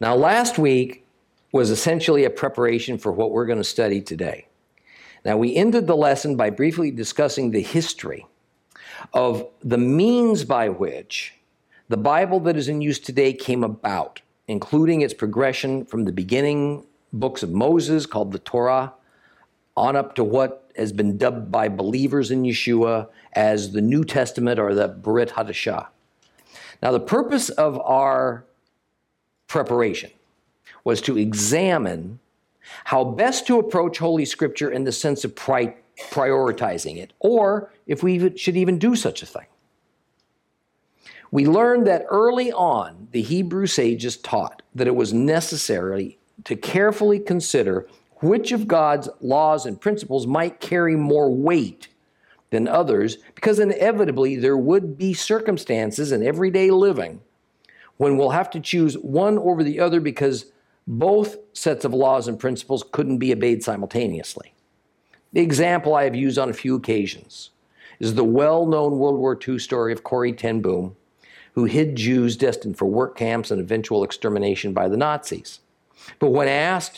Now, last week was essentially a preparation for what we're going to study today. Now, we ended the lesson by briefly discussing the history of the means by which the Bible that is in use today came about, including its progression from the beginning books of Moses, called the Torah, on up to what has been dubbed by believers in Yeshua as the New Testament or the Brit Hadashah. Now, the purpose of our preparation was to examine how best to approach Holy Scripture in the sense of prioritizing it, or if we should even do such a thing. We learned that early on, the Hebrew sages taught that it was necessary to carefully consider which of God's laws and principles might carry more weight than others, because inevitably there would be circumstances in everyday living when we'll have to choose one over the other because both sets of laws and principles couldn't be obeyed simultaneously. The example I have used on a few occasions is the well-known World War II story of Corrie ten Boom, who hid Jews destined for work camps and eventual extermination by the Nazis. But when asked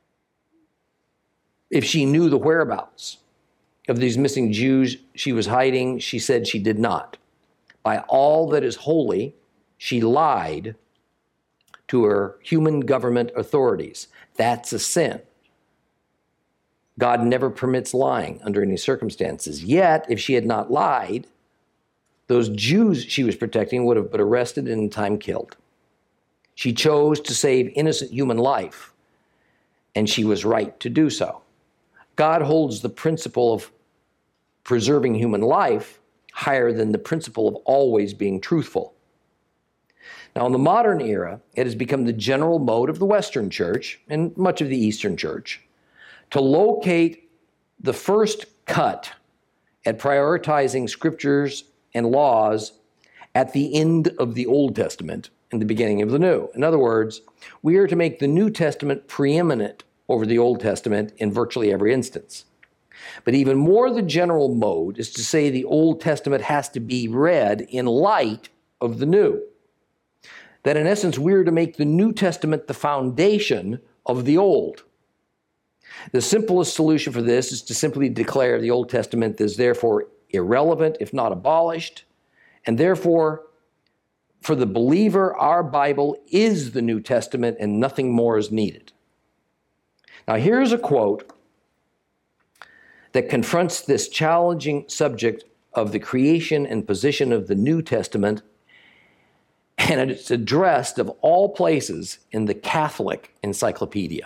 if she knew the whereabouts of these missing Jews she was hiding, she said she did not. By all that is holy, she lied to her human government authorities. That's a sin. God never permits lying under any circumstances. Yet, if she had not lied, those Jews she was protecting would have been arrested and in time killed. She chose to save innocent human life, and she was right to do so. God holds the principle of preserving human life higher than the principle of always being truthful. Now, in the modern era, it has become the general mode of the Western Church and much of the Eastern Church to locate the first cut at prioritizing scriptures and laws at the end of the Old Testament and the beginning of the New. In other words, we are to make the New Testament preeminent over the Old Testament in virtually every instance. But even more, the general mode is to say the Old Testament has to be read in light of the New. That in essence, we are to make the New Testament the foundation of the Old. The simplest solution for this is to simply declare the Old Testament is therefore irrelevant, if not abolished, and therefore, for the believer, our Bible is the New Testament and nothing more is needed. Now, here's a quote that confronts this challenging subject of the creation and position of the New Testament, and it's addressed, of all places, in the Catholic Encyclopedia.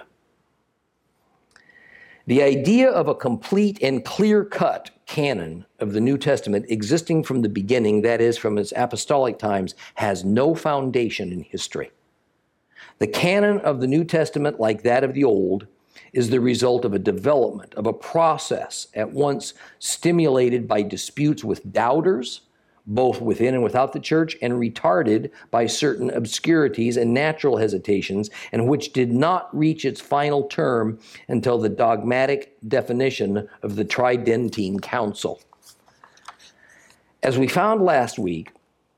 The idea of a complete and clear-cut canon of the New Testament existing from the beginning, that is, from its apostolic times, has no foundation in history. The canon of the New Testament, like that of the Old, is the result of a development, of a process at once stimulated by disputes with doubters, both within and without the church, and retarded by certain obscurities and natural hesitations, and which did not reach its final term until the dogmatic definition of the Tridentine Council. As we found last week,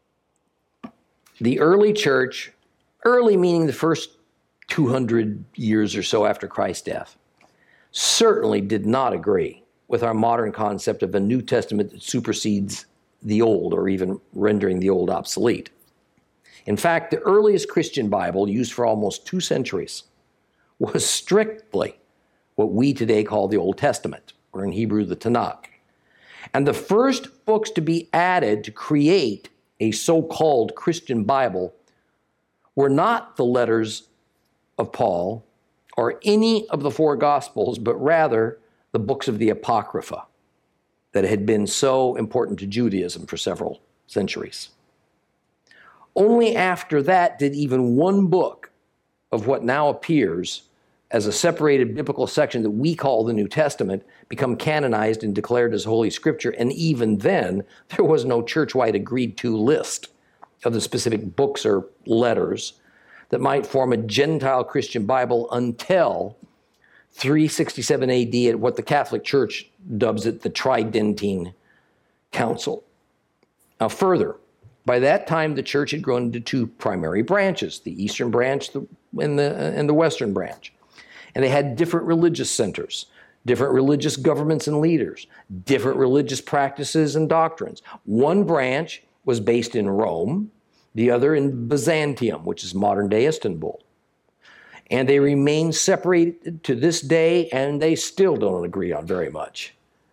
the early church, early meaning the first 200 years or so after Christ's death, certainly did not agree with our modern concept of a New Testament that supersedes the Old, or even rendering the Old obsolete. In fact, the earliest Christian Bible, used for almost 2 centuries, was strictly what we today call the Old Testament, or in Hebrew, the Tanakh. And the first books to be added to create a so-called Christian Bible were not the letters of Paul or any of the 4 Gospels, but rather the books of the Apocrypha that had been so important to Judaism for several centuries. Only after that did even one book of what now appears as a separated biblical section that we call the New Testament become canonized and declared as Holy Scripture, and even then, there was no church-wide agreed-to list of the specific books or letters that might form a Gentile Christian Bible until 367 AD at what the Catholic Church dubs it the Tridentine Council. Now further, by that time the church had grown into 2 primary branches, the Eastern branch, the Western branch. And they had different religious centers, different religious governments and leaders, different religious practices and doctrines. One branch was based in Rome, the other in Byzantium, which is modern-day Istanbul. And they remain separated to this day, and they still don't agree on very much.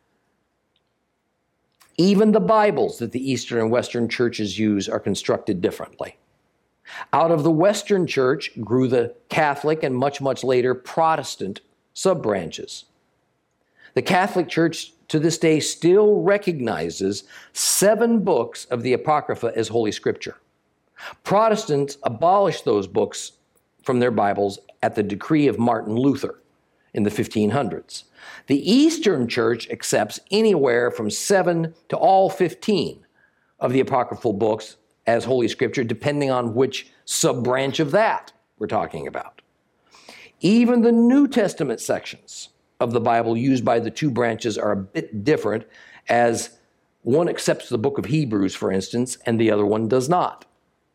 Even the Bibles that the Eastern and Western churches use are constructed differently. Out of the Western church grew the Catholic and much, much later Protestant sub-branches. The Catholic Church to this day still recognizes 7 books of the Apocrypha as Holy Scripture. Protestants abolished those books from their Bibles at the decree of Martin Luther in the 1500s. The Eastern Church accepts anywhere from 7 to all 15 of the apocryphal books as Holy Scripture, depending on which sub-branch of that we're talking about. Even the New Testament sections of the Bible used by the two branches are a bit different, as one accepts the book of Hebrews, for instance, and the other one does not.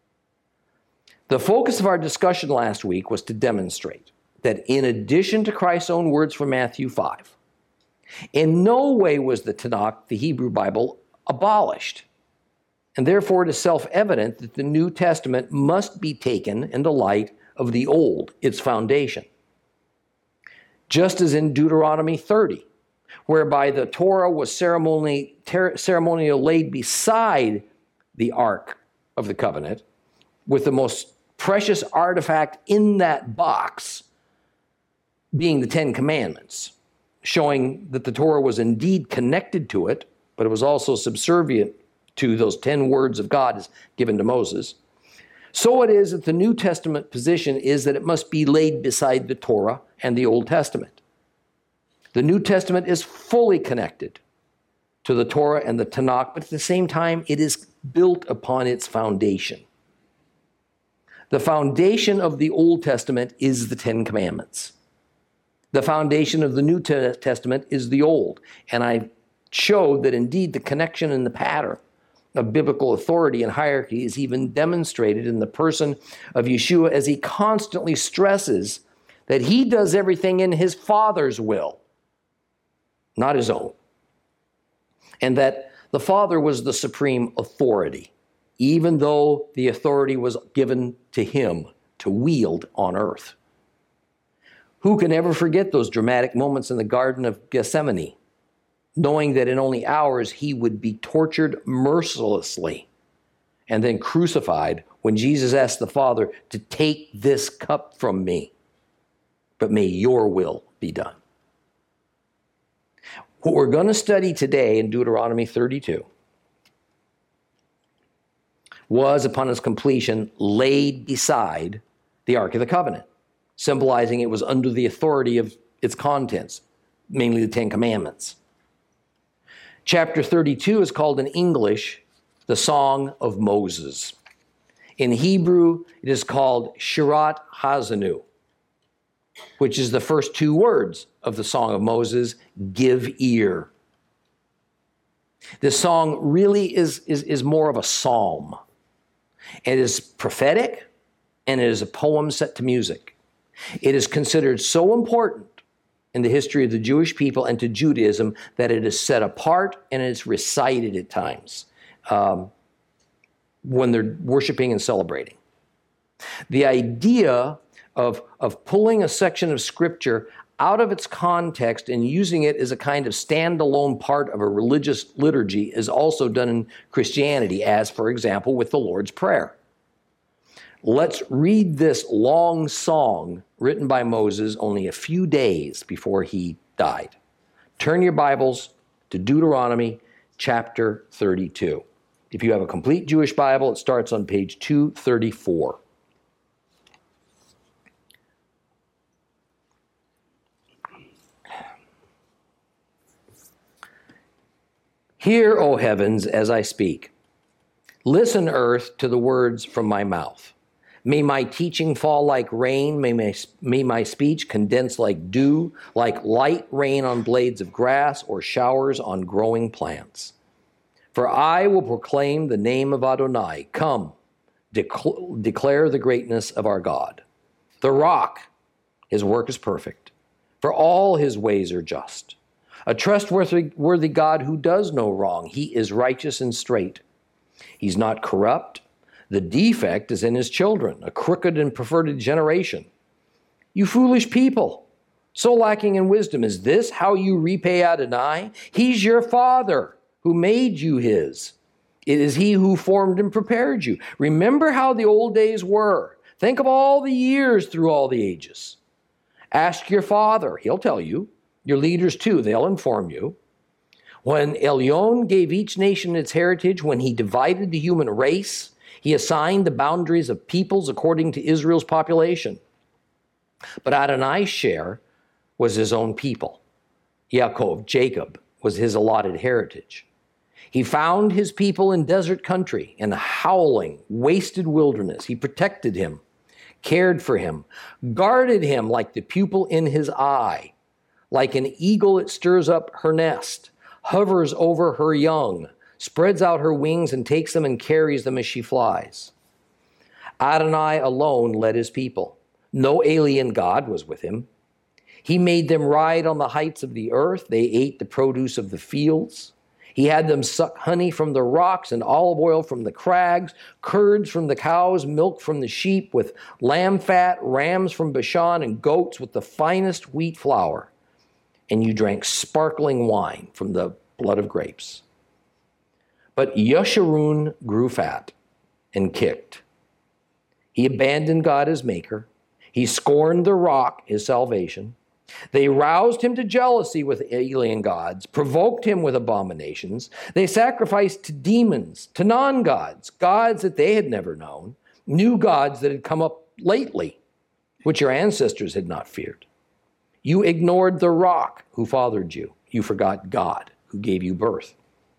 The focus of our discussion last week was to demonstrate that in addition to Christ's own words from Matthew 5, in no way was the Tanakh, the Hebrew Bible, abolished. And therefore, it is self-evident that the New Testament must be taken in the light of the Old, its foundation. Just as in Deuteronomy 30, whereby the Torah was ceremonially laid beside the Ark of the Covenant, with the most precious artifact in that box being the Ten Commandments, showing that the Torah was indeed connected to it, but it was also subservient to those 10 words of God as given to Moses. So it is that the New Testament position is that it must be laid beside the Torah and the Old Testament. The New Testament is fully connected to the Torah and the Tanakh, but at the same time, it is built upon its foundation. The foundation of the Old Testament is the Ten Commandments. The foundation of the New Testament is the Old. And I showed that indeed the connection and the pattern of biblical authority and hierarchy is even demonstrated in the person of Yeshua, as he constantly stresses that he does everything in his Father's will, not his own. And that the Father was the supreme authority, even though the authority was given to him to wield on earth. Who can ever forget those dramatic moments in the Garden of Gethsemane, knowing that in only hours he would be tortured mercilessly and then crucified, when Jesus asked the Father to take this cup from me, but may your will be done. What we're going to study today in Deuteronomy 32 was, upon its completion, laid beside the Ark of the Covenant, symbolizing it was under the authority of its contents, mainly the Ten Commandments. Chapter 32 is called in English the Song of Moses. In Hebrew, it is called Shirat Hazanu, which is the first 2 words of the Song of Moses, give ear. This song really is more of a psalm. It is prophetic, and it is a poem set to music. It is considered so important in the history of the Jewish people and to Judaism that it is set apart and it's recited at times when they're worshiping and celebrating. The idea of pulling a section of Scripture out of its context and using it as a kind of standalone part of a religious liturgy is also done in Christianity, as, for example, with the Lord's Prayer. Let's read this long song written by Moses only a few days before he died. Turn your Bibles to Deuteronomy chapter 32. If you have a complete Jewish Bible, it starts on page 234. Hear, O heavens, as I speak. Listen, earth, to the words from my mouth. May my teaching fall like rain, may my speech condense like dew, like light rain on blades of grass or showers on growing plants. For I will proclaim the name of Adonai. Come, declare the greatness of our God. The rock, his work is perfect, for all his ways are just. A trustworthy God who does no wrong. He is righteous and straight. He's not corrupt. The defect is in his children, a crooked and perverted generation. You foolish people, so lacking in wisdom, is this how you repay Adonai? He's your father who made you his. It is he who formed and prepared you. Remember how the old days were. Think of all the years through all the ages. Ask your father, he'll tell you. Your leaders too, they'll inform you. When Elyon gave each nation its heritage, when he divided the human race, he assigned the boundaries of peoples according to Israel's population. But Adonai's share was his own people. Yaakov, Jacob, was his allotted heritage. He found his people in desert country, in a howling, wasted wilderness. He protected him, cared for him, guarded him like the pupil in his eye. Like an eagle, it stirs up her nest, hovers over her young, spreads out her wings and takes them and carries them as she flies. Adonai alone led his people. No alien god was with him. He made them ride on the heights of the earth. They ate the produce of the fields. He had them suck honey from the rocks and olive oil from the crags, curds from the cows, milk from the sheep, with lamb fat, rams from Bashan, and goats with the finest wheat flour. And you drank sparkling wine from the blood of grapes. But Yeshurun grew fat and kicked. He abandoned God as maker. He scorned the rock, his salvation. They roused him to jealousy with alien gods, provoked him with abominations. They sacrificed to demons, to non-gods, gods that they had never known, new gods that had come up lately, which your ancestors had not feared. You ignored the rock who fathered you. You forgot God who gave you birth.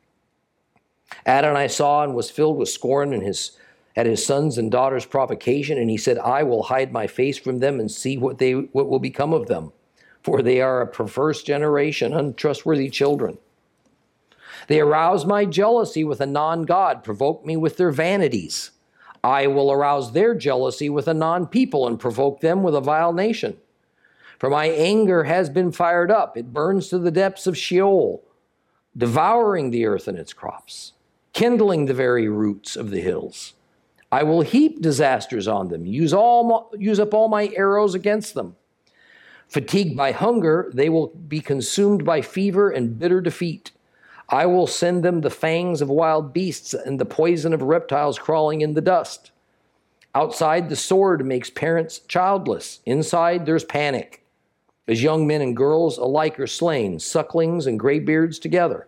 Adonai saw and was filled with scorn at his sons and daughters' provocation, and he said, I will hide my face from them and see what will become of them, for they are a perverse generation, untrustworthy children. They arouse my jealousy with a non-God, provoke me with their vanities. I will arouse their jealousy with a non-people and provoke them with a vile nation. For my anger has been fired up. It burns to the depths of Sheol, devouring the earth and its crops, kindling the very roots of the hills. I will heap disasters on them, use up all my arrows against them. Fatigued by hunger, they will be consumed by fever and bitter defeat. I will send them the fangs of wild beasts and the poison of reptiles crawling in the dust. Outside, the sword makes parents childless. Inside, there's panic, as young men and girls alike are slain, sucklings and graybeards together.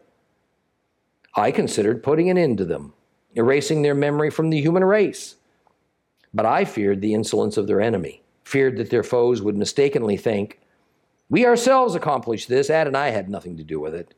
I considered putting an end to them, erasing their memory from the human race. But I feared the insolence of their enemy, feared that their foes would mistakenly think, we ourselves accomplished this, Adonai had nothing to do with it.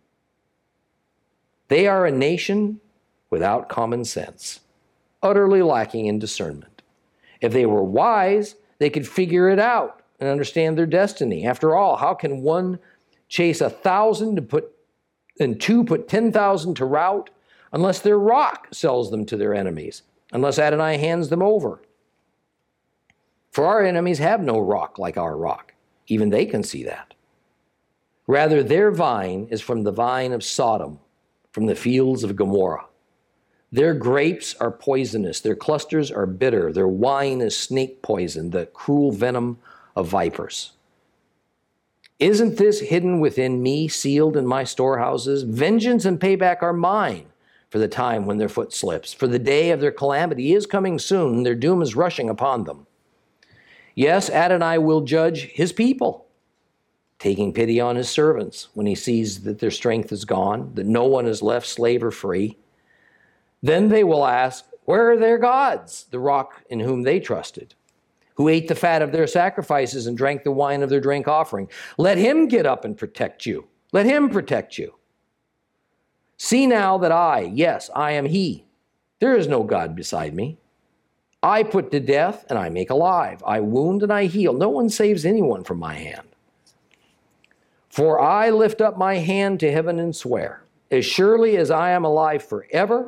They are a nation without common sense, utterly lacking in discernment. If they were wise, they could figure it out and understand their destiny. After all, how can one chase 1,000 and two put 10,000 to rout unless their rock sells them to their enemies, unless Adonai hands them over? For our enemies have no rock like our rock. Even they can see that. Rather, their vine is from the vine of Sodom, from the fields of Gomorrah. Their grapes are poisonous, their clusters are bitter, their wine is snake poison, the cruel venom of vipers. Isn't this hidden within me, sealed in my storehouses? Vengeance and payback are mine for the time when their foot slips. For the day of their calamity is coming soon, their doom is rushing upon them. Yes, Adonai will judge his people, taking pity on his servants when he sees that their strength is gone, that no one is left slave or free. Then they will ask, where are their gods, the rock in whom they trusted, who ate the fat of their sacrifices and drank the wine of their drink offering? Let him get up and protect you. Let him protect you. See now that I am he. There is no God beside me. I put to death and I make alive. I wound and I heal. No one saves anyone from my hand. For I lift up my hand to heaven and swear, as surely as I am alive forever,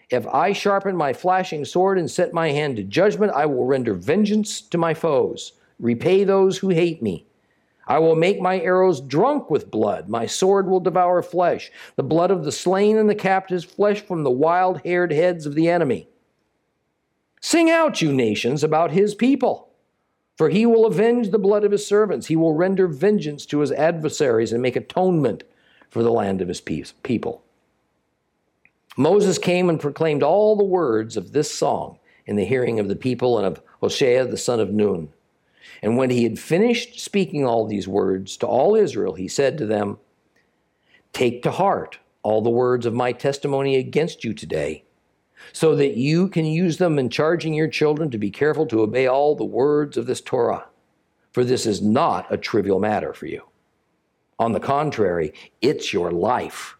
If I sharpen my flashing sword and set my hand to judgment, I will render vengeance to my foes, repay those who hate me. I will make my arrows drunk with blood. My sword will devour flesh, the blood of the slain and the captives, flesh from the wild-haired heads of the enemy. Sing out, you nations, about his people, for he will avenge the blood of his servants. He will render vengeance to his adversaries and make atonement for the land of his people. Moses came and proclaimed all the words of this song in the hearing of the people and of Hoshea the son of Nun. And when he had finished speaking all these words to all Israel, he said to them, "Take to heart all the words of my testimony against you today, so that you can use them in charging your children to be careful to obey all the words of this Torah. For this is not a trivial matter for you. On the contrary, it's your life.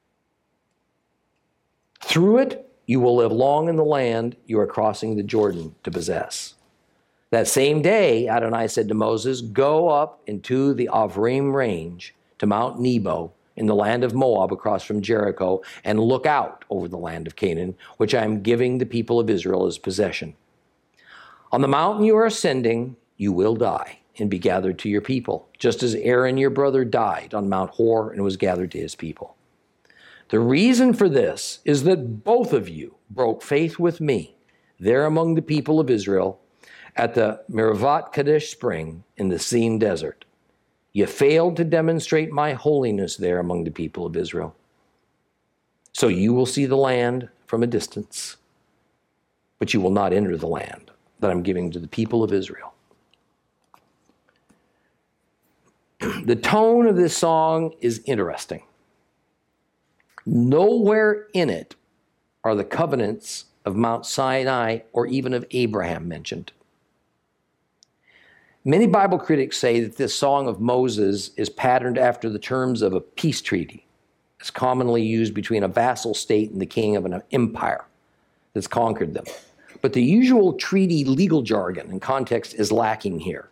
Through it, you will live long in the land you are crossing the Jordan to possess." That same day, Adonai said to Moses, "Go up into the Avrim range to Mount Nebo in the land of Moab across from Jericho, and look out over the land of Canaan, which I am giving the people of Israel as possession. On the mountain you are ascending, you will die and be gathered to your people, just as Aaron your brother died on Mount Hor and was gathered to his people. The reason for this is that both of you broke faith with me there among the people of Israel at the Mervat Kadesh spring in the Sin desert. You failed to demonstrate my holiness there among the people of Israel. So you will see the land from a distance, but you will not enter the land that I'm giving to the people of Israel." The tone of this song is interesting. Nowhere in it are the covenants of Mount Sinai or even of Abraham mentioned. Many Bible critics say that this song of Moses is patterned after the terms of a peace treaty. It's commonly used between a vassal state and the king of an empire that's conquered them. But the usual treaty legal jargon and context is lacking here.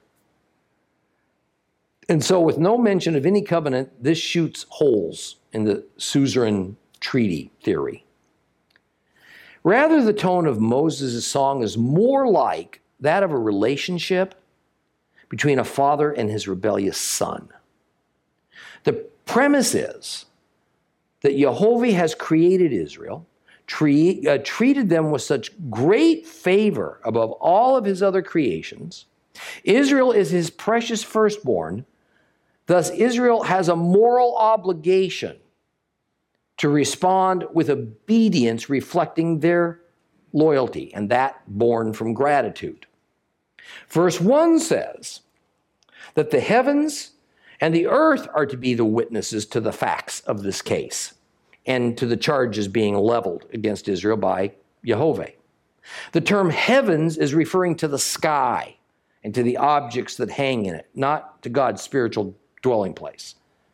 And so with no mention of any covenant, this shoots holes in the suzerain treaty theory. Rather, the tone of Moses' song is more like that of a relationship between a father and his rebellious son. The premise is that Jehovah has created Israel, treated them with such great favor above all of his other creations. Israel is his precious firstborn. Thus, Israel has a moral obligation to respond with obedience reflecting their loyalty, and that born from gratitude. Verse 1 says that the heavens and the earth are to be the witnesses to the facts of this case and to the charges being leveled against Israel by Jehovah. The term heavens is referring to the sky and to the objects that hang in it, not to God's spiritual dwelling place.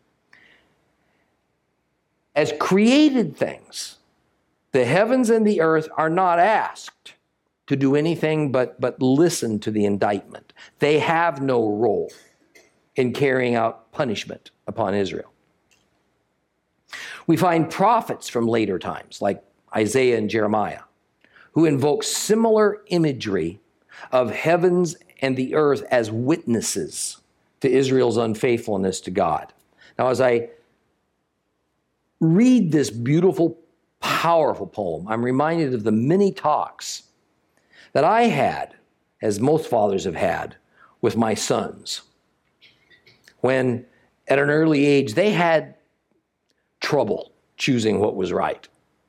As created things, the heavens and the earth are not asked to do anything but listen to the indictment. They have no role in carrying out punishment upon Israel. We find prophets from later times, like Isaiah and Jeremiah, who invoke similar imagery of heavens and the earth as witnesses to Israel's unfaithfulness to God. Now, as I read this beautiful, powerful poem, I'm reminded of the many talks that I had, as most fathers have had, with my sons, when at an early age they had trouble choosing what was right.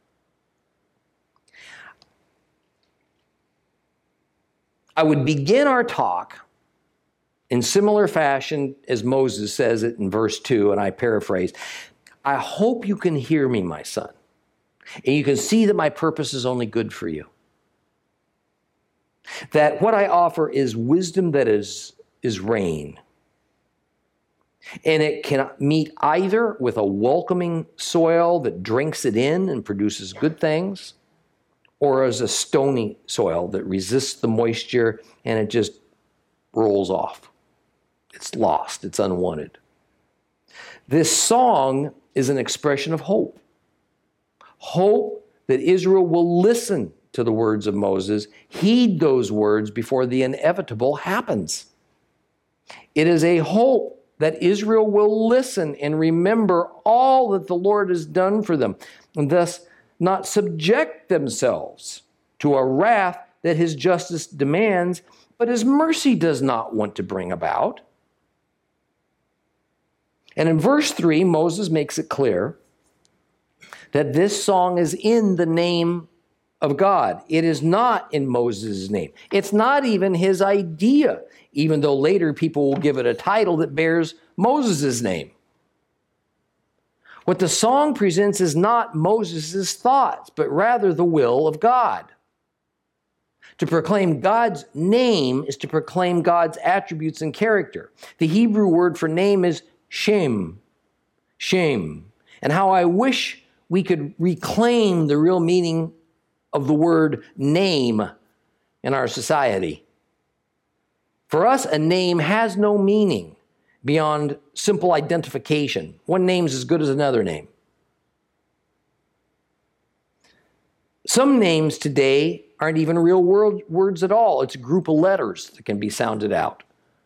I would begin our talk in similar fashion as Moses says it in verse 2, and I paraphrase, "I hope you can hear me, my son, and you can see that my purpose is only good for you. That what I offer is wisdom that is rain. And it can meet either with a welcoming soil that drinks it in and produces good things, or as a stony soil that resists the moisture and it just rolls off. It's lost, it's unwanted." This song is an expression of hope. Hope that Israel will listen to the words of Moses, heed those words before the inevitable happens. It is a hope that Israel will listen and remember all that the Lord has done for them, and thus not subject themselves to a wrath that his justice demands, but his mercy does not want to bring about. And in verse 3, Moses makes it clear that this song is in the name of God. It is not in Moses' name. It's not even his idea, even though later people will give it a title that bears Moses' name. What the song presents is not Moses' thoughts, but rather the will of God. To proclaim God's name is to proclaim God's attributes and character. The Hebrew word for name is Shem. Shem. And how I wish we could reclaim the real meaning of the word name in our society. For us, a name has no meaning beyond simple identification. One name's as good as another name. Some names today aren't even real words at all. It's a group of letters that can be sounded out.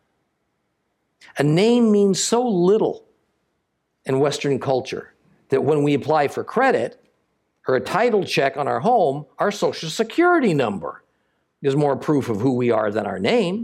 A name means so little in Western culture that when we apply for credit or a title check on our home, our Social Security number is more proof of who we are than our name.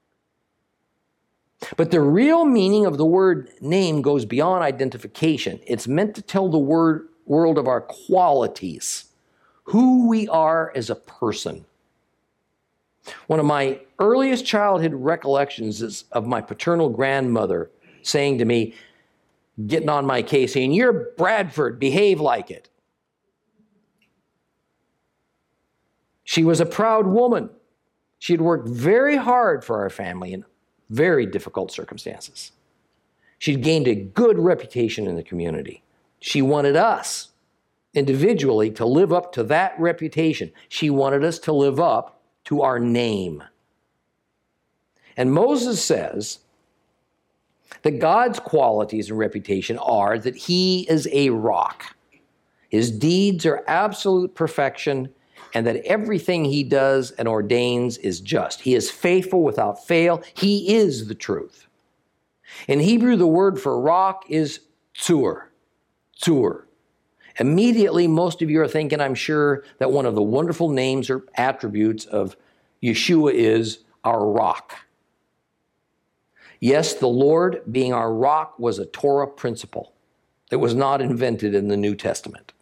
But the real meaning of the word name goes beyond identification. It's meant to tell the world of our qualities, who we are as a person. One of my earliest childhood recollections is of my paternal grandmother saying to me, getting on my case, saying, "You're Bradford, behave like it." She was a proud woman. She had worked very hard for our family in very difficult circumstances. She'd gained a good reputation in the community. She wanted us individually to live up to that reputation. She wanted us to live up to our name. And Moses says that God's qualities and reputation are that he is a rock. His deeds are absolute perfection, and that everything he does and ordains is just. He is faithful without fail. He is the truth. In Hebrew, the word for rock is tzur. Tzur. Immediately, most of you are thinking, I'm sure, that one of the wonderful names or attributes of Yeshua is our rock. Yes, the Lord, being our rock, was a Torah principle that was not invented in the New Testament.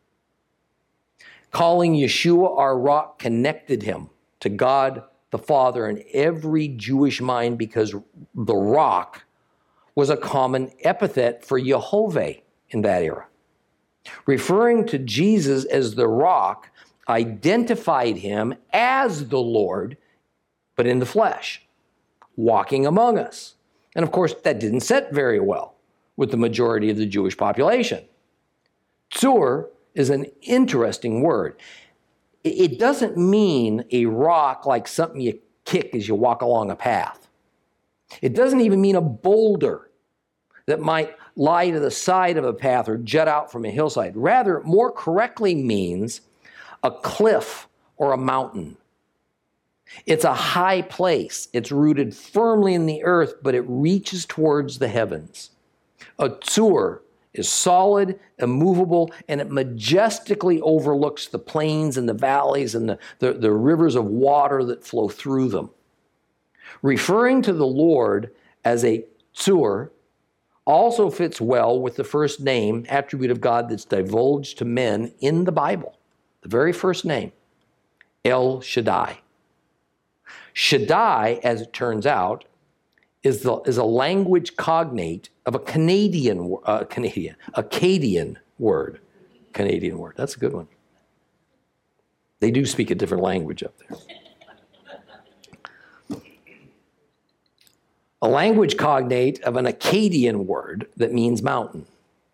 Calling Yeshua our rock connected him to God the Father in every Jewish mind, because the rock was a common epithet for Yehovah in that era. Referring to Jesus as the rock identified him as the Lord, but in the flesh, walking among us. And of course, that didn't sit very well with the majority of the Jewish population. Tzur is an interesting word. It doesn't mean a rock like something you kick as you walk along a path. It doesn't even mean a boulder that might lie to the side of a path or jut out from a hillside. Rather, it more correctly means a cliff or a mountain. It's a high place. It's rooted firmly in the earth, but it reaches towards the heavens. A tzur is solid, immovable, and it majestically overlooks the plains and the valleys and the rivers of water that flow through them. Referring to the Lord as a tzur also fits well with the first name, attribute of God that's divulged to men in the Bible. The very first name, El Shaddai. Shaddai, as it turns out, is a language cognate of a Acadian word. Canadian word. That's a good one. They do speak a different language up there. A language cognate of an Akkadian word that means mountain.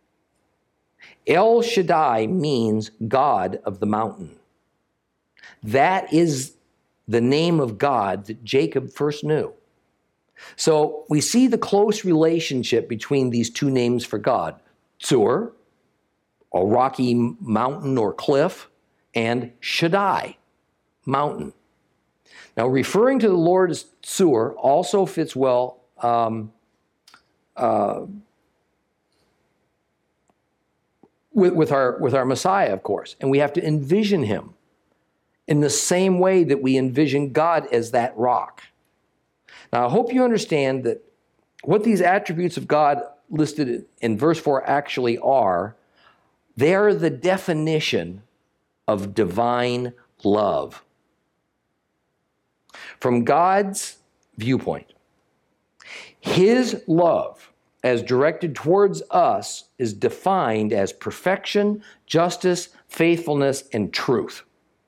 El Shaddai means God of the mountain. That is the name of God that Jacob first knew. So we see the close relationship between these two names for God. Tzur, a rocky mountain or cliff, and Shaddai, mountain. Now, referring to the Lord as Tsur also fits well with our Messiah, of course. And we have to envision him in the same way that we envision God as that rock. Now, I hope you understand that what these attributes of God listed in verse 4 actually are, they are the definition of divine love. From God's viewpoint, his love as directed towards us is defined as perfection, justice, faithfulness, and truth.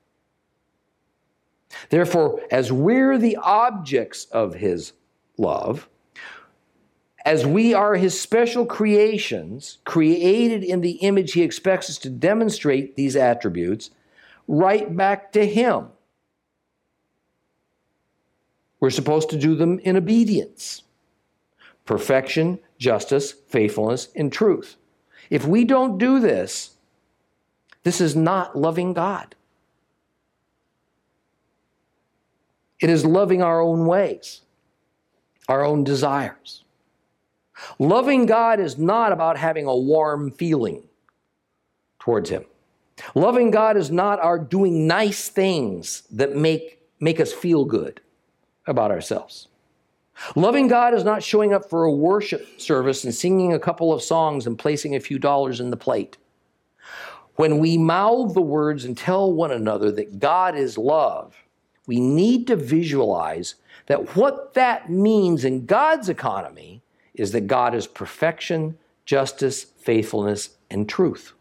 Therefore, as we're the objects of his love, as we are his special creations, created in the image he expects us to demonstrate these attributes, right back to him. We're supposed to do them in obedience. Perfection, justice, faithfulness, and truth. If we don't do this, this is not loving God. It is loving our own ways, our own desires. Loving God is not about having a warm feeling towards him. Loving God is not our doing nice things that make us feel good about ourselves. Loving God is not showing up for a worship service and singing a couple of songs and placing a few dollars in the plate. When we mouth the words and tell one another that God is love, we need to visualize that what that means in God's economy is that God is perfection, justice, faithfulness, and truth.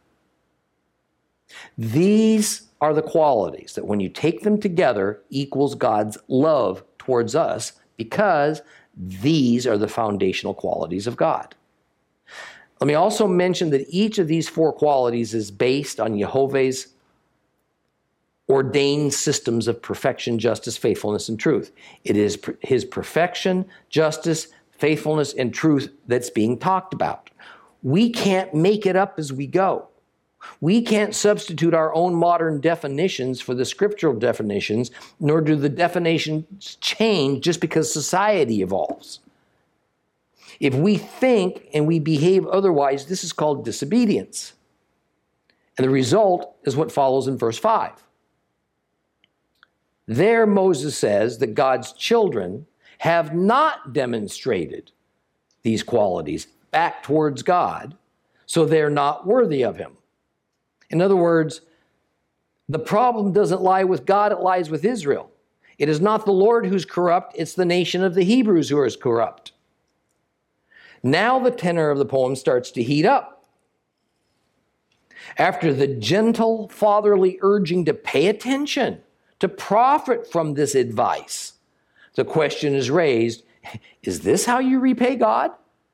These are the qualities that when you take them together equals God's love towards us, because these are the foundational qualities of God. Let me also mention that each of these four qualities is based on Jehovah's ordained systems of perfection, justice, faithfulness, and truth. It is his perfection, justice, faithfulness, and truth that's being talked about. We can't make it up as we go. We can't substitute our own modern definitions for the scriptural definitions, nor do the definitions change just because society evolves. If we think and we behave otherwise, this is called disobedience. And the result is what follows in verse 5. There, Moses says that God's children have not demonstrated these qualities back towards God, so they're not worthy of him. In other words, the problem doesn't lie with God, it lies with Israel. It is not the Lord who's corrupt, it's the nation of the Hebrews who is corrupt. Now the tenor of the poem starts to heat up. After the gentle, fatherly urging to pay attention, to profit from this advice, the question is raised, is this how you repay God?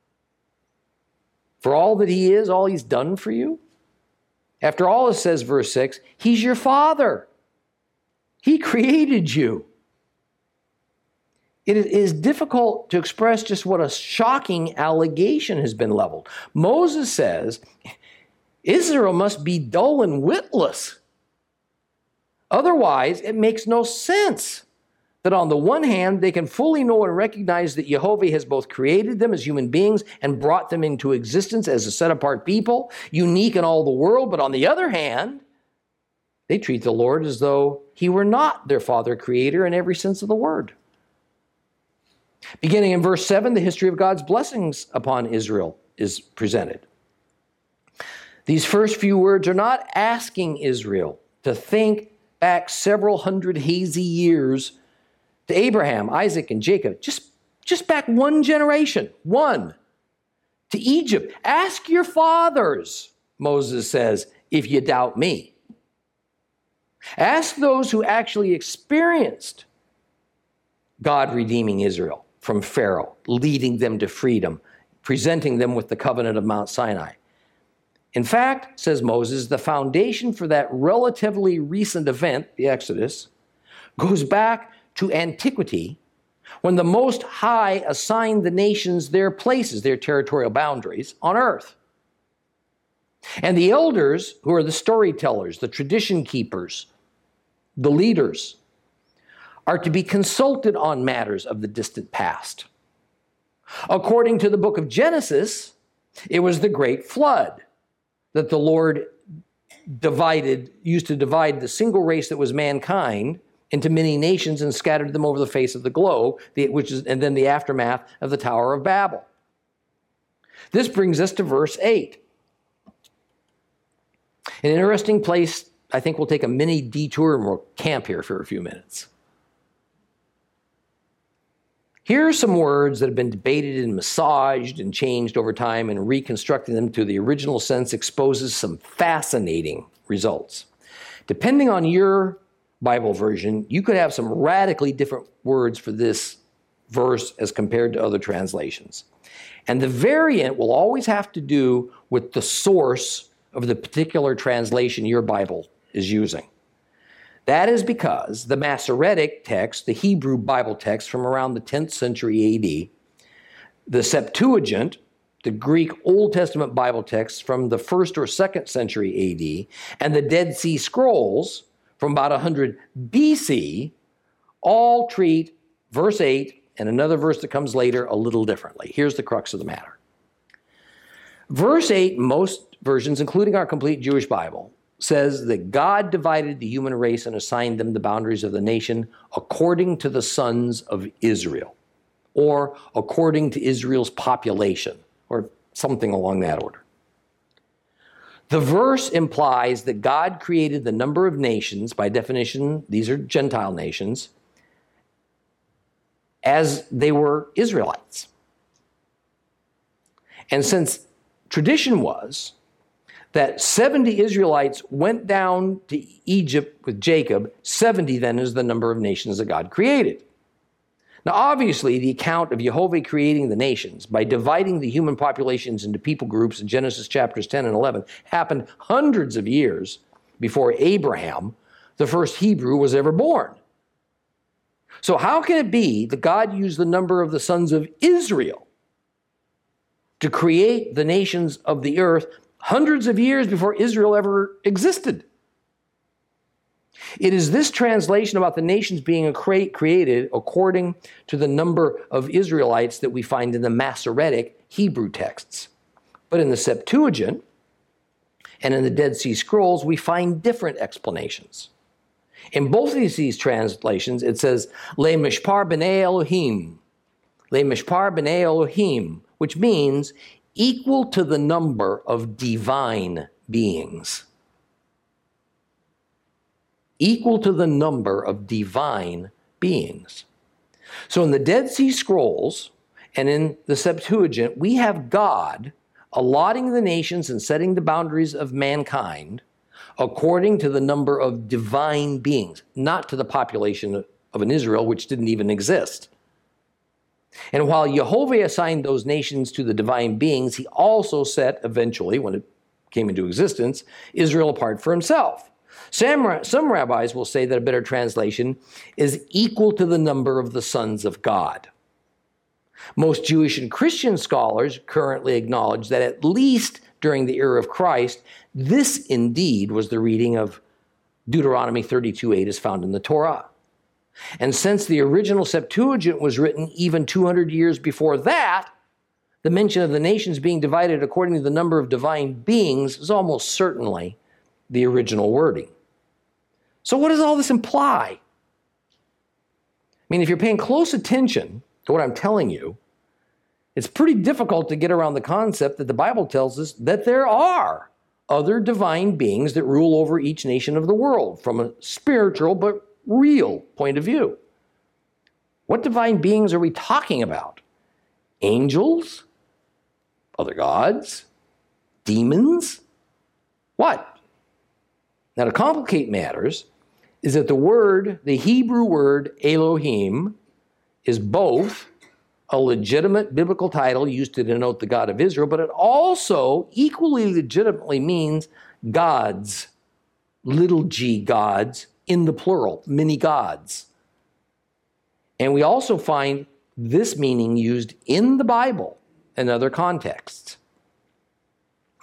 For all that he is, all he's done for you? After all, it says, verse 6, he's your father. He created you. It is difficult to express just what a shocking allegation has been leveled. Moses says, Israel must be dull and witless. Otherwise, it makes no sense that on the one hand, they can fully know and recognize that Jehovah has both created them as human beings and brought them into existence as a set-apart people, unique in all the world. But on the other hand, they treat the Lord as though he were not their father creator in every sense of the word. Beginning in verse 7, the history of God's blessings upon Israel is presented. These first few words are not asking Israel to think back several hundred hazy years to Abraham, Isaac, and Jacob. Just back one generation, one, to Egypt. Ask your fathers, Moses says, if you doubt me. Ask those who actually experienced God redeeming Israel from Pharaoh, leading them to freedom, presenting them with the covenant of Mount Sinai. In fact, says Moses, the foundation for that relatively recent event, the Exodus, goes back to antiquity, when the Most High assigned the nations their places, their territorial boundaries on earth. And the elders, who are the storytellers, the tradition keepers, the leaders, are to be consulted on matters of the distant past. According to the book of Genesis, it was the great flood that the Lord used to divide the single race that was mankind into many nations and scattered them over the face of the globe, and then the aftermath of the Tower of Babel. This brings us to verse 8. An interesting place. I think we'll take a mini detour and we'll camp here for a few minutes. Here are some words that have been debated and massaged and changed over time, and reconstructing them to the original sense exposes some fascinating results. Depending on your Bible version, you could have some radically different words for this verse as compared to other translations. And the variant will always have to do with the source of the particular translation your Bible is using. That is because the Masoretic text, the Hebrew Bible text from around the 10th century AD, the Septuagint, the Greek Old Testament Bible text from the 1st or 2nd century AD, and the Dead Sea Scrolls from about 100 BC, all treat verse 8 and another verse that comes later a little differently. Here's the crux of the matter. Verse 8, most versions, including our complete Jewish Bible, says that God divided the human race and assigned them the boundaries of the nation according to the sons of Israel, or according to Israel's population, or something along that order. The verse implies that God created the number of nations, by definition, these are Gentile nations, as they were Israelites. And since tradition was that 70 Israelites went down to Egypt with Jacob, 70 then is the number of nations that God created. Now, obviously, the account of Jehovah creating the nations by dividing the human populations into people groups in Genesis chapters 10 and 11 happened hundreds of years before Abraham, the first Hebrew, was ever born. So how can it be that God used the number of the sons of Israel to create the nations of the earth hundreds of years before Israel ever existed? It is this translation about the nations being created according to the number of Israelites that we find in the Masoretic Hebrew texts. But in the Septuagint and in the Dead Sea Scrolls, we find different explanations. In both of these translations, it says, Le Mishpar B'nai Elohim, Le Mishpar B'nai Elohim, which means equal to the number of divine beings. Equal to the number of divine beings. So in the Dead Sea Scrolls and in the Septuagint, we have God allotting the nations and setting the boundaries of mankind according to the number of divine beings, not to the population of an Israel, which didn't even exist. And while Jehovah assigned those nations to the divine beings, he also set, eventually, when it came into existence, Israel apart for himself. Some rabbis will say that a better translation is equal to the number of the sons of God. Most Jewish and Christian scholars currently acknowledge that at least during the era of Christ, this indeed was the reading of Deuteronomy 32:8 as found in the Torah. And since the original Septuagint was written even 200 years before that, the mention of the nations being divided according to the number of divine beings is almost certainly the original wording. So what does all this imply? I mean, if you're paying close attention to what I'm telling you, it's pretty difficult to get around the concept that the Bible tells us that there are other divine beings that rule over each nation of the world from a spiritual but real point of view. What divine beings are we talking about? Angels? Other gods? Demons? What? Now, to complicate matters is that the Hebrew word Elohim, is both a legitimate biblical title used to denote the God of Israel, but it also equally legitimately means gods, little g gods, in the plural, many gods. And we also find this meaning used in the Bible in other contexts.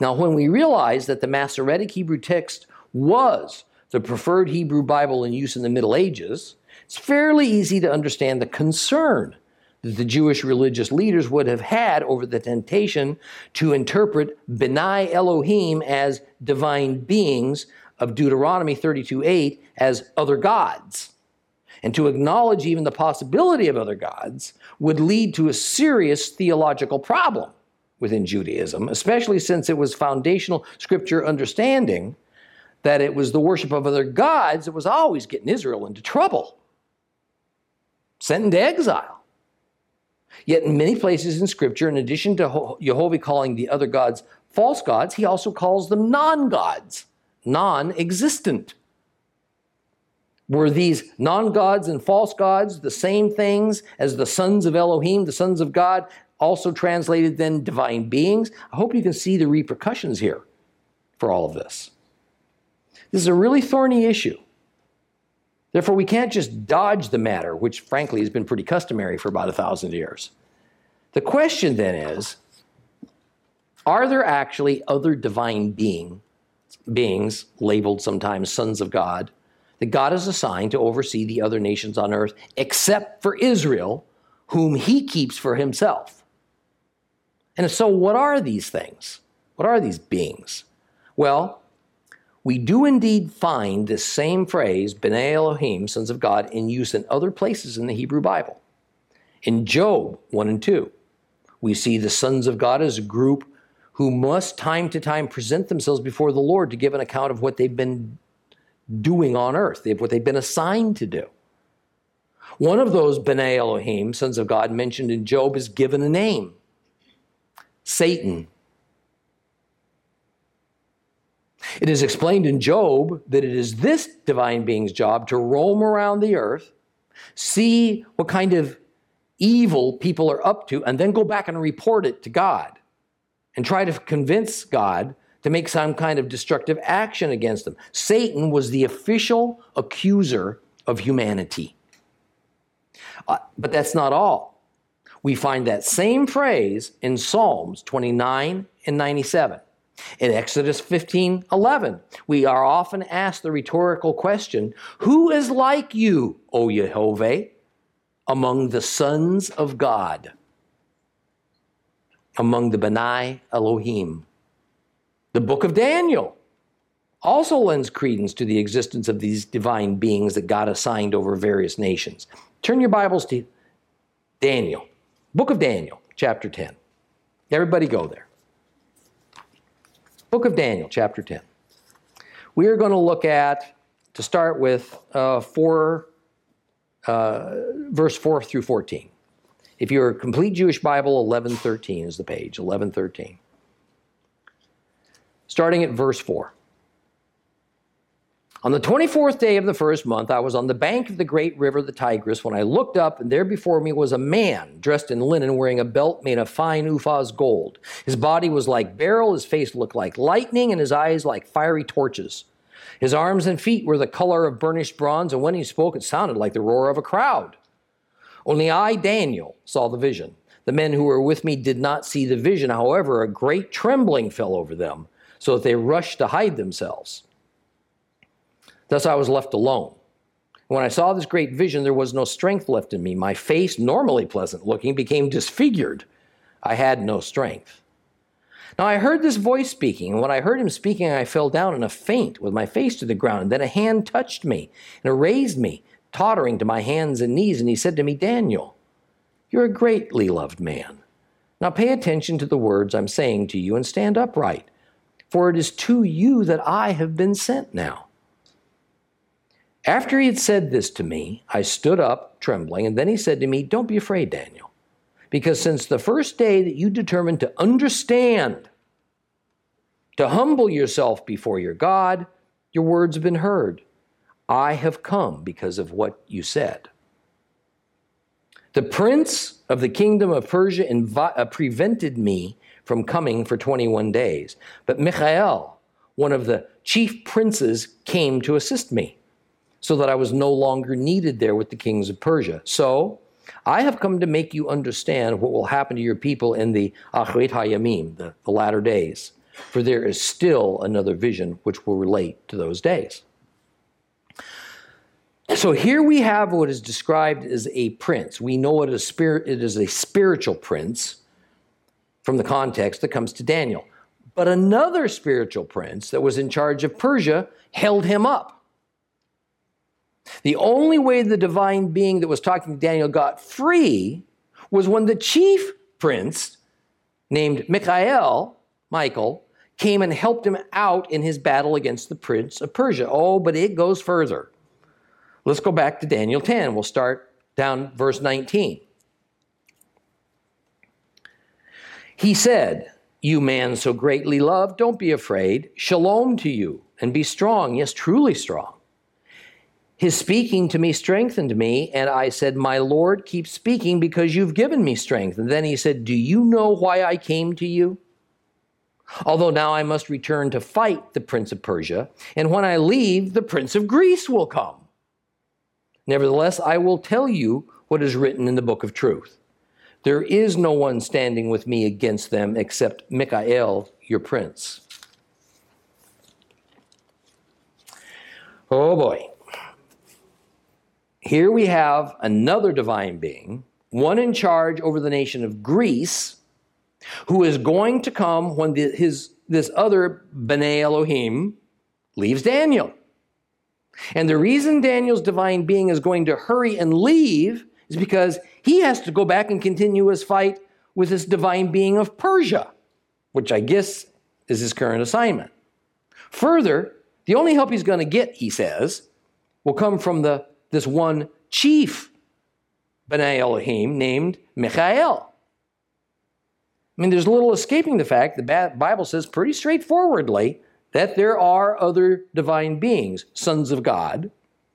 Now, when we realize that the Masoretic Hebrew text was the preferred Hebrew Bible in use in the Middle Ages, it's fairly easy to understand the concern that the Jewish religious leaders would have had over the temptation to interpret B'nai Elohim as divine beings of Deuteronomy 32:8 as other gods. And to acknowledge even the possibility of other gods would lead to a serious theological problem within Judaism, especially since it was foundational scripture understanding that it was the worship of other gods that was always getting Israel into trouble, sent into exile. Yet in many places in scripture, in addition to Jehovah calling the other gods false gods, he also calls them non-gods, non-existent. Were these non-gods and false gods the same things as the sons of Elohim, the sons of God, also translated then divine beings? I hope you can see the repercussions here for all of this. This is a really thorny issue. Therefore, we can't just dodge the matter, which frankly has been pretty customary for about 1,000 years. The question then is, are there actually other divine beings, labeled sometimes sons of God, that God has assigned to oversee the other nations on earth, except for Israel, whom he keeps for himself? And so what are these things? What are these beings? Well, we do indeed find this same phrase, B'nai Elohim, sons of God, in use in other places in the Hebrew Bible. In Job 1 and 2, we see the sons of God as a group who must time to time present themselves before the Lord to give an account of what they've been doing on earth, what they've been assigned to do. One of those B'nai Elohim, sons of God, mentioned in Job is given a name, Satan. It is explained in Job that it is this divine being's job to roam around the earth, see what kind of evil people are up to, and then go back and report it to God and try to convince God to make some kind of destructive action against them. Satan was the official accuser of humanity. But that's not all. We find that same phrase in Psalms 29 and 97. In Exodus 15:11, we are often asked the rhetorical question, who is like you, O Yehovah, among the sons of God, among the B'nai Elohim? The book of Daniel also lends credence to the existence of these divine beings that God assigned over various nations. Turn your Bibles to Daniel, book of Daniel, chapter 10. Everybody go there. Book of Daniel, chapter 10. We are going to look at, to start with, verse 4 through 14. If you're a complete Jewish Bible, 1113 is the page, 1113. Starting at verse 4. On the 24th day of the first month, I was on the bank of the great river, the Tigris, when I looked up, and there before me was a man dressed in linen, wearing a belt made of fine Uphaz gold. His body was like beryl, his face looked like lightning, and his eyes like fiery torches. His arms and feet were the color of burnished bronze, and when he spoke, it sounded like the roar of a crowd. Only I, Daniel, saw the vision. The men who were with me did not see the vision. However, a great trembling fell over them, so that they rushed to hide themselves. Thus I was left alone. When I saw this great vision, there was no strength left in me. My face, normally pleasant looking, became disfigured. I had no strength. Now I heard this voice speaking, and when I heard him speaking, I fell down in a faint with my face to the ground. And then a hand touched me and raised me, tottering to my hands and knees. And he said to me, Daniel, you're a greatly loved man. Now pay attention to the words I'm saying to you and stand upright, for it is to you that I have been sent now. After he had said this to me, I stood up, trembling, and then he said to me, don't be afraid, Daniel, because since the first day that you determined to understand, to humble yourself before your God, your words have been heard. I have come because of what you said. The prince of the kingdom of Persia prevented me from coming for 21 days, but Michael, one of the chief princes, came to assist me, so that I was no longer needed there with the kings of Persia. So I have come to make you understand what will happen to your people in the Achirit HaYamim, the latter days. for there is still another vision which will relate to those days. So here we have what is described as a prince. We know it is a spiritual prince from the context that comes to Daniel. But another spiritual prince that was in charge of Persia held him up. The only way the divine being that was talking to Daniel got free was when the chief prince, named Michael, came and helped him out in his battle against the prince of Persia. Oh, but it goes further. Let's go back to Daniel 10. We'll start down verse 19. He said, "You man so greatly loved, don't be afraid. Shalom to you, and be strong." Yes, truly strong. "His speaking to me strengthened me, and I said, 'My Lord, keep speaking because you've given me strength.' And then he said, 'Do you know why I came to you? Although now I must return to fight the prince of Persia, and when I leave, the prince of Greece will come. Nevertheless, I will tell you what is written in the book of truth. There is no one standing with me against them except Michael, your prince." Oh boy. Here we have another divine being, one in charge over the nation of Greece, who is going to come when this other B'nai Elohim leaves Daniel. And the reason Daniel's divine being is going to hurry and leave is because he has to go back and continue his fight with this divine being of Persia, which I guess is his current assignment. Further, the only help he's going to get, he says, will come from this one chief B'nai Elohim named Michael. I mean, there's little escaping the fact the Bible says pretty straightforwardly that there are other divine beings, sons of God,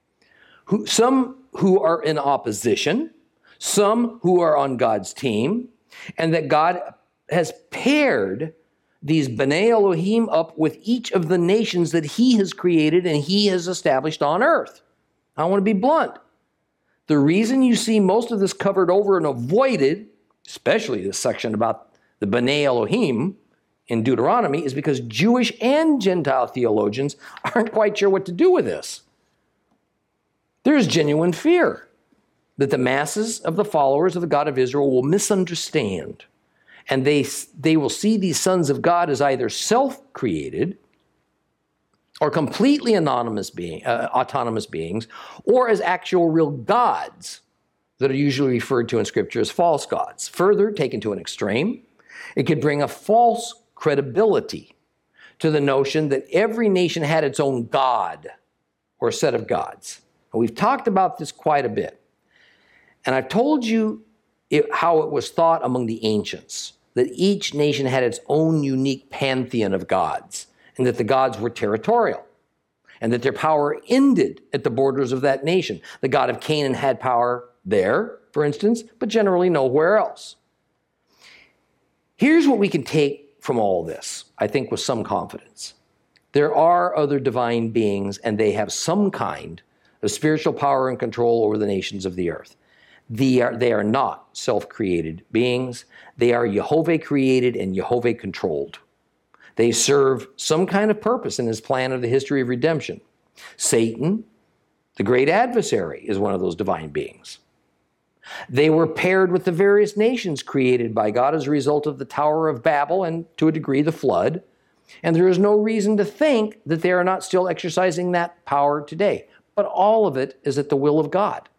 some who are in opposition, some who are on God's team, and that God has paired these B'nai Elohim up with each of the nations that he has created and he has established on earth. I want to be blunt. The reason you see most of this covered over and avoided, especially this section about the B'nai Elohim in Deuteronomy, is because Jewish and Gentile theologians aren't quite sure what to do with this. There's genuine fear that the masses of the followers of the God of Israel will misunderstand, and they will see these sons of God as either self-created or completely autonomous beings, or as actual real gods that are usually referred to in Scripture as false gods. Further, taken to an extreme, it could bring a false credibility to the notion that every nation had its own god or set of gods. And we've talked about this quite a bit. And I've told you how it was thought among the ancients, that each nation had its own unique pantheon of gods, and that the gods were territorial, and that their power ended at the borders of that nation. The god of Canaan had power there, for instance, but generally nowhere else. Here's what we can take from all this, I think with some confidence. There are other divine beings, and they have some kind of spiritual power and control over the nations of the earth. They are not self-created beings. They are Jehovah-created and Jehovah-controlled. They serve some kind of purpose in his plan of the history of redemption. Satan, the great adversary, is one of those divine beings. They were paired with the various nations created by God as a result of the Tower of Babel and, to a degree, the flood. And there is no reason to think that they are not still exercising that power today. But all of it is at the will of God.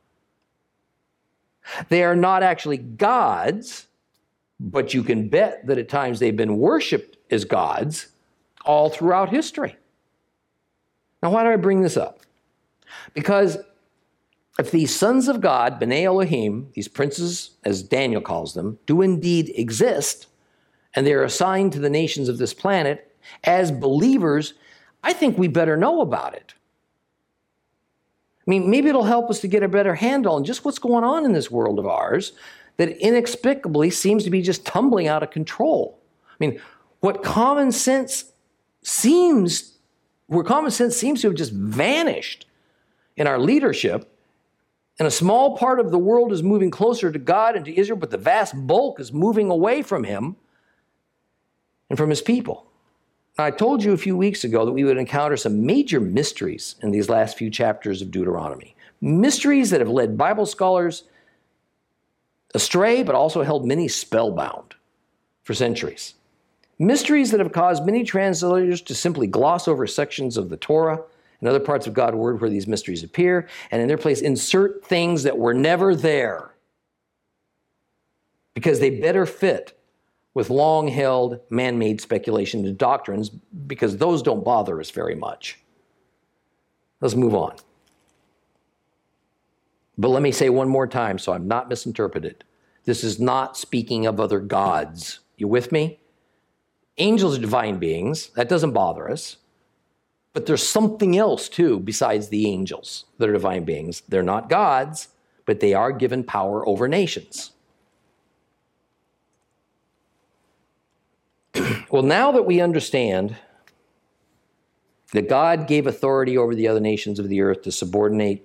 They are not actually gods, but you can bet that at times they've been worshipped as gods all throughout history. Now, why do I bring this up? Because if these sons of God, B'nai Elohim, these princes, as Daniel calls them, do indeed exist, and they're assigned to the nations of this planet as believers, I think we better know about it. I mean, maybe it'll help us to get a better handle on just what's going on in this world of ours that inexplicably seems to be just tumbling out of control. I mean, where common sense seems to have just vanished in our leadership, and a small part of the world is moving closer to God and to Israel, but the vast bulk is moving away from him and from his people. I told you a few weeks ago that we would encounter some major mysteries in these last few chapters of Deuteronomy. Mysteries that have led Bible scholars astray, but also held many spellbound for centuries. Mysteries that have caused many translators to simply gloss over sections of the Torah and other parts of God's word where these mysteries appear, and in their place insert things that were never there because they better fit with long-held man-made speculations and doctrines, because those don't bother us very much. Let's move on. But let me say one more time so I'm not misinterpreted. This is not speaking of other gods. You with me? Angels are divine beings. That doesn't bother us. But there's something else too besides the angels that are divine beings. They're not gods, but they are given power over nations. Well, now that we understand that God gave authority over the other nations of the earth to subordinate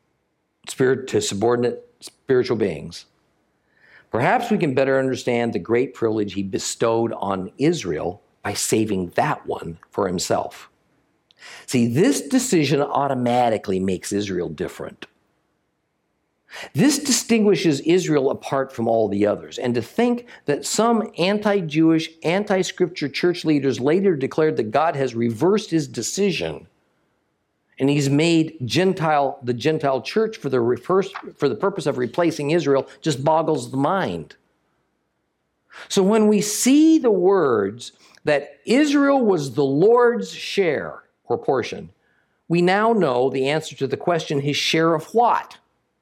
spiritual beings, perhaps we can better understand the great privilege he bestowed on Israel by saving that one for himself. See, this decision automatically makes Israel different. This distinguishes Israel apart from all the others. And to think that some anti-Jewish, anti-scripture church leaders later declared that God has reversed his decision and he's made the Gentile church for the purpose of replacing Israel just boggles the mind. So when we see the words that Israel was the Lord's share or portion, we now know the answer to the question, his share of what?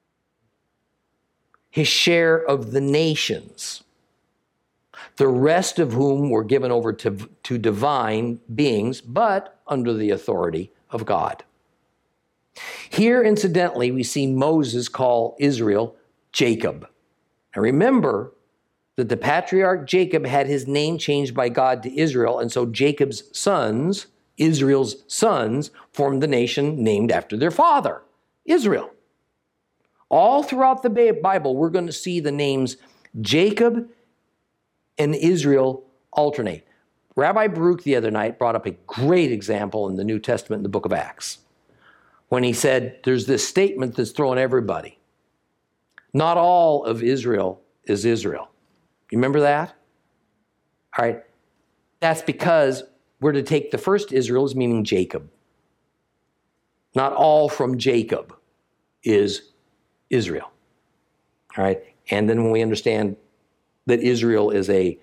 His share of the nations, the rest of whom were given over to divine beings, but under the authority of God. Here, incidentally, we see Moses call Israel Jacob. Now remember that the patriarch Jacob had his name changed by God to Israel, and so Jacob's sons, Israel's sons, formed the nation named after their father, Israel. All throughout the Bible, we're going to see the names Jacob and Israel alternate. Rabbi Baruch the other night brought up a great example in the New Testament in the book of Acts, when he said there's this statement that's throwing everybody. Not all of Israel is Israel. You remember that? All right. That's because we're to take the first Israel as meaning Jacob. Not all from Jacob is Israel. All right. And then when we understand that Israel is a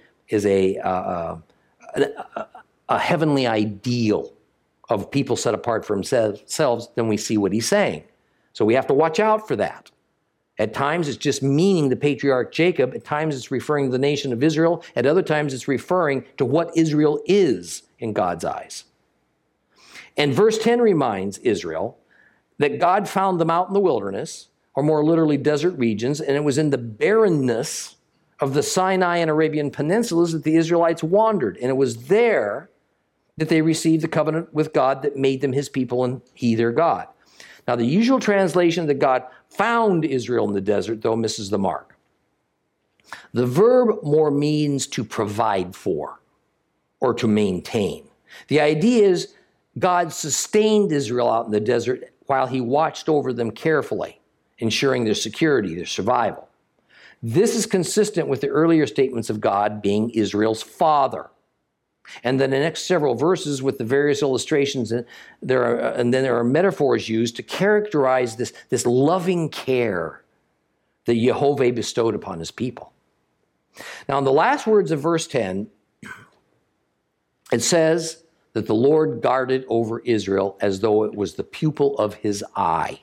heavenly ideal of people set apart for themselves, then we see what he's saying. So we have to watch out for that. At times it's just meaning the patriarch Jacob. At times it's referring to the nation of Israel. At other times it's referring to what Israel is in God's eyes. And verse 10 reminds Israel that God found them out in the wilderness, or more literally desert regions, and it was in the barrenness of the Sinai and Arabian peninsulas that the Israelites wandered. And it was there that they received the covenant with God that made them his people and he their God. Now, the usual translation that God found Israel in the desert, though, misses the mark. The verb more means to provide for or to maintain. The idea is God sustained Israel out in the desert while he watched over them carefully, ensuring their security, their survival. This is consistent with the earlier statements of God being Israel's father. And then the next several verses with the various illustrations, and then there are metaphors used to characterize this loving care that Jehovah bestowed upon his people. Now, in the last words of verse 10, it says that the Lord guarded over Israel as though it was the pupil of his eye.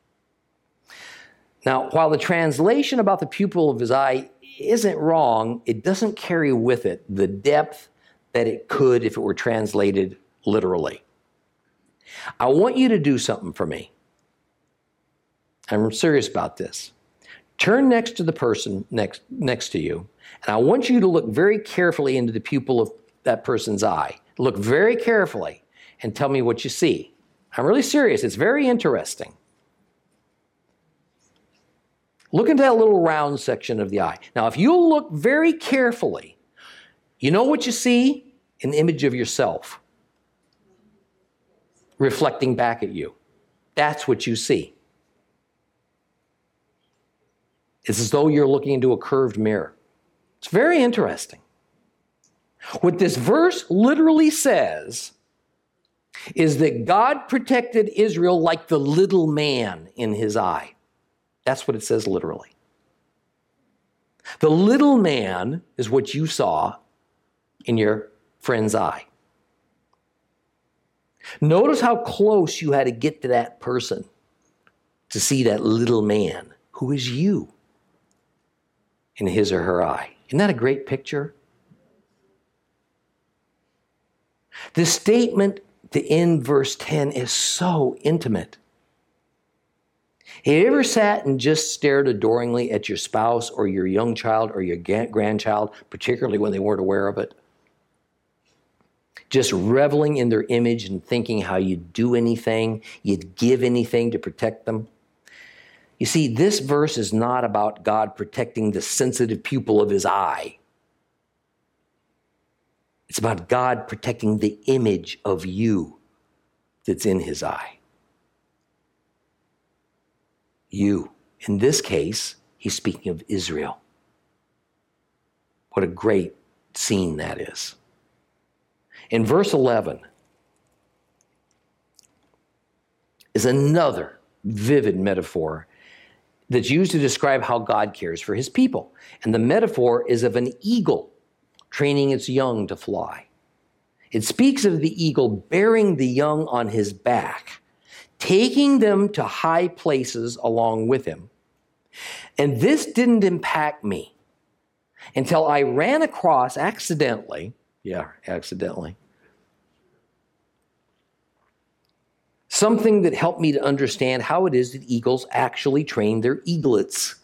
Now, while the translation about the pupil of his eye isn't wrong, it doesn't carry with it the depth that it could if it were translated literally. I want you to do something for me. I'm serious about this. Turn next to the person next to you, and I want you to look very carefully into the pupil of that person's eye. Look very carefully and tell me what you see. I'm really serious. It's very interesting. Look into that little round section of the eye. Now, if you look very carefully, you know what you see? An image of yourself. reflecting back at you. That's what you see. It's as though you're looking into a curved mirror. It's very interesting. What this verse literally says is that God protected Israel like the little man in his eye. That's what it says literally. The little man is what you saw in your friend's eye. Notice how close you had to get to that person to see that little man who is you in his or her eye. Isn't that a great picture? The statement to end verse 10 is so intimate. Have you ever sat and just stared adoringly at your spouse or your young child or your grandchild, particularly when they weren't aware of it? Just reveling in their image and thinking how you'd do anything, you'd give anything to protect them. You see, this verse is not about God protecting the sensitive pupil of his eye. It's about God protecting the image of you that's in his eye. You. In this case, he's speaking of Israel. What a great scene that is. In verse 11 is another vivid metaphor that's used to describe how God cares for his people. And the metaphor is of an eagle training its young to fly. It speaks of the eagle bearing the young on his back, taking them to high places along with him. And this didn't impact me until I ran across accidentally, something that helped me to understand how it is that eagles actually train their eaglets.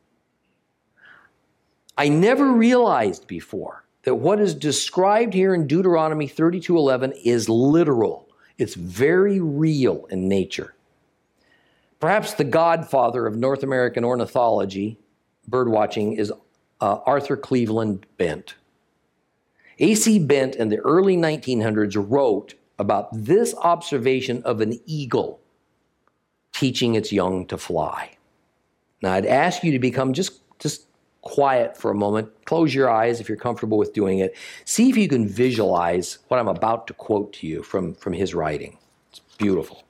I never realized before that what is described here in Deuteronomy 32:11 is literal. It's very real in nature. Perhaps the godfather of North American ornithology, birdwatching, is Arthur Cleveland Bent. A.C. Bent in the early 1900s wrote about this observation of an eagle teaching its young to fly. Now, I'd ask you to become just quiet for a moment. Close your eyes if you're comfortable with doing it. See if you can visualize what I'm about to quote to you from his writing. It's beautiful.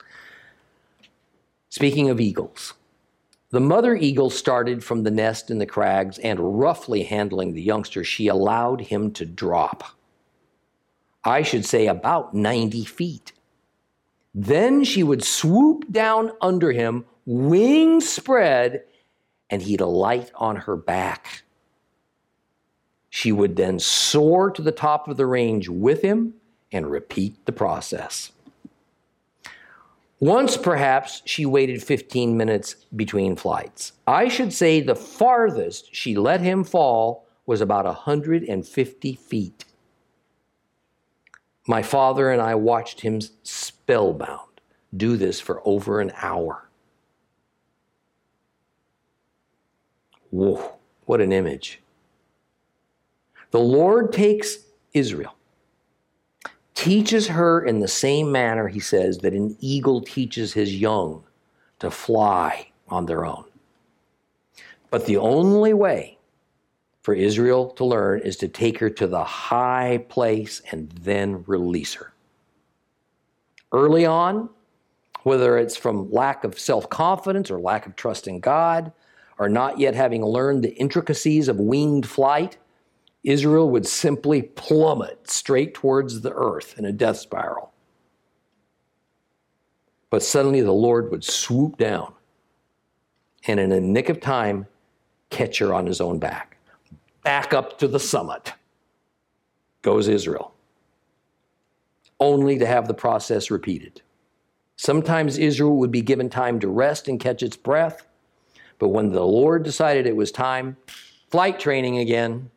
Speaking of eagles, the mother eagle started from the nest in the crags, and roughly handling the youngster, she allowed him to drop. I should say about 90 feet. Then she would swoop down under him, wings spread, and he'd alight on her back. She would then soar to the top of the range with him and repeat the process. Once, perhaps, she waited 15 minutes between flights. I should say the farthest she let him fall was about 150 feet. My father and I watched him spellbound do this for over an hour. Whoa, what an image. The Lord takes Israel, teaches her in the same manner, he says, that an eagle teaches his young to fly on their own. But the only way for Israel to learn is to take her to the high place and then release her. Early on, whether it's from lack of self-confidence or lack of trust in God, or not yet having learned the intricacies of winged flight, Israel would simply plummet straight towards the earth in a death spiral. But suddenly the Lord would swoop down and in a nick of time, catch her on his own back. Back up to the summit goes Israel, only to have the process repeated. Sometimes Israel would be given time to rest and catch its breath, but when the Lord decided it was time, flight training again.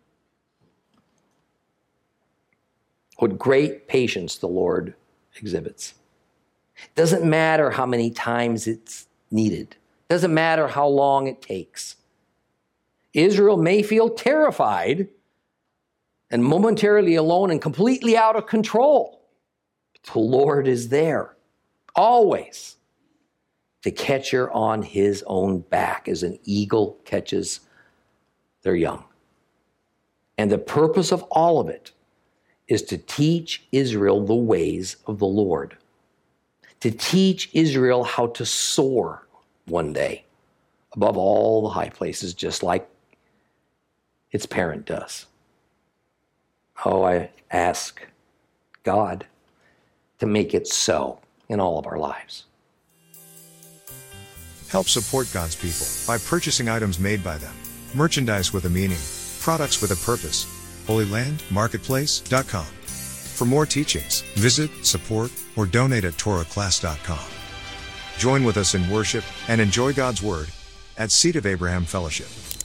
What great patience the Lord exhibits. Doesn't matter how many times it's needed. Doesn't matter how long it takes. Israel may feel terrified and momentarily alone and completely out of control. But the Lord is there. always to catch her on his own back as an eagle catches their young. And the purpose of all of it is to teach Israel the ways of the Lord, to teach Israel how to soar one day above all the high places, just like its parent does. Oh, I ask God to make it so in all of our lives. Help support God's people by purchasing items made by them, merchandise with a meaning, products with a purpose. HolyLandMarketplace.com. For more teachings, visit, support, or donate at TorahClass.com. Join with us in worship and enjoy God's Word at Seed of Abraham Fellowship.